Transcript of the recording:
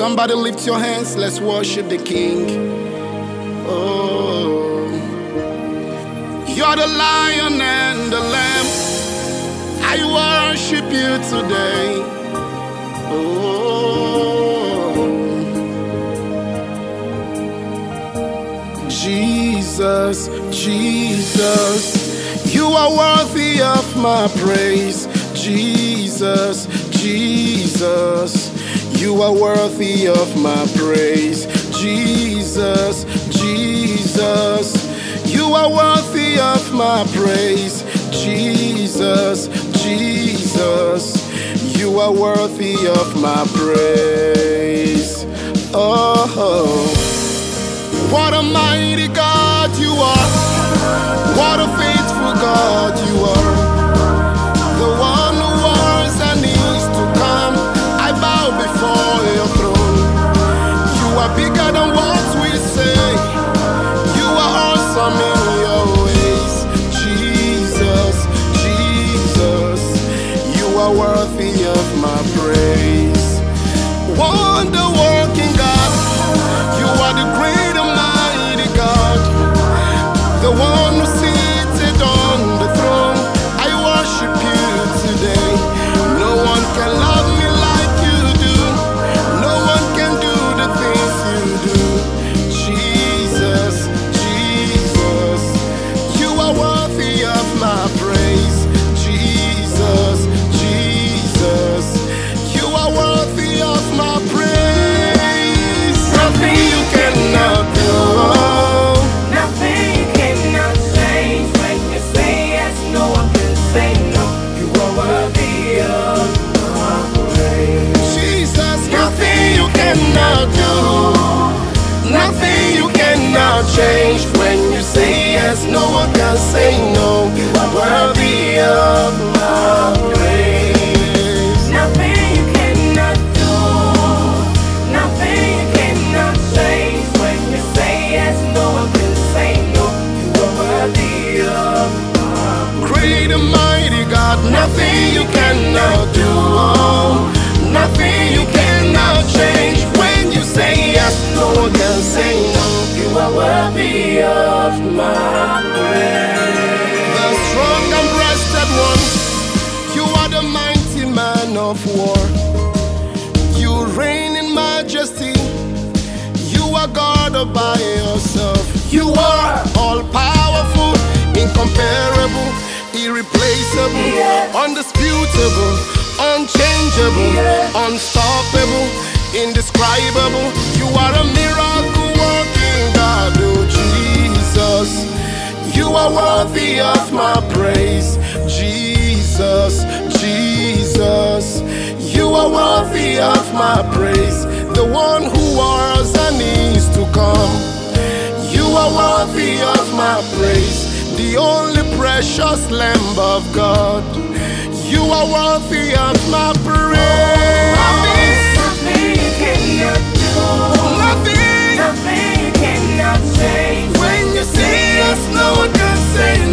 Somebody lift your hands, let's worship the King. Oh, you're the Lion and the Lamb. I worship you today. Oh, Jesus, Jesus, you are worthy of my praise. Jesus, Jesus, you are worthy of my praise. Jesus, Jesus, you are worthy of my praise. Jesus, Jesus, you are worthy of my praise. Oh, what a mighty God you are. What a faithful God you are. The one who was and is to come. I bow before your throne. You are bigger than what we say. You are awesome in your ways. Jesus, Jesus, you are worthy of my praise. Wonder working God, you are the great and mighty God, the one who seated on the throne. I worship you today. No one can love me like you do. No one can do the things you do. Jesus, Jesus, you are worthy of my praise. Jesus, Jesus, you are worthy of my praise. Nothing you cannot do. Nothing you cannot change. When you say yes, no one can say no. You are worthy of my praise. Jesus, nothing you cannot do. Nothing you cannot change. When you say yes, no one can say no. You are worthy of my praise. Nothing you cannot do. Nothing you cannot change. When you say yes, no one can say no. You are worthy of my Great and mighty God, nothing you cannot do. Nothing you cannot change. When you say yes, no one can say no. You are worthy of my praise. The strong and breasted one, you are the mighty man of war. You reign in majesty. You are God all by yourself. You are all powerful, incomparable, irreplaceable, undisputable, unchangeable, unstoppable, indescribable. You are a miracle working God, oh Jesus. You are worthy of my praise. Jesus, Jesus, you are worthy of my praise. The one who was and is to come. You are worthy of my praise. The only precious Lamb of God. You are worthy of my praise. Nothing you cannot do. Nothing. Nothing you cannot change. When you say yes, no one can say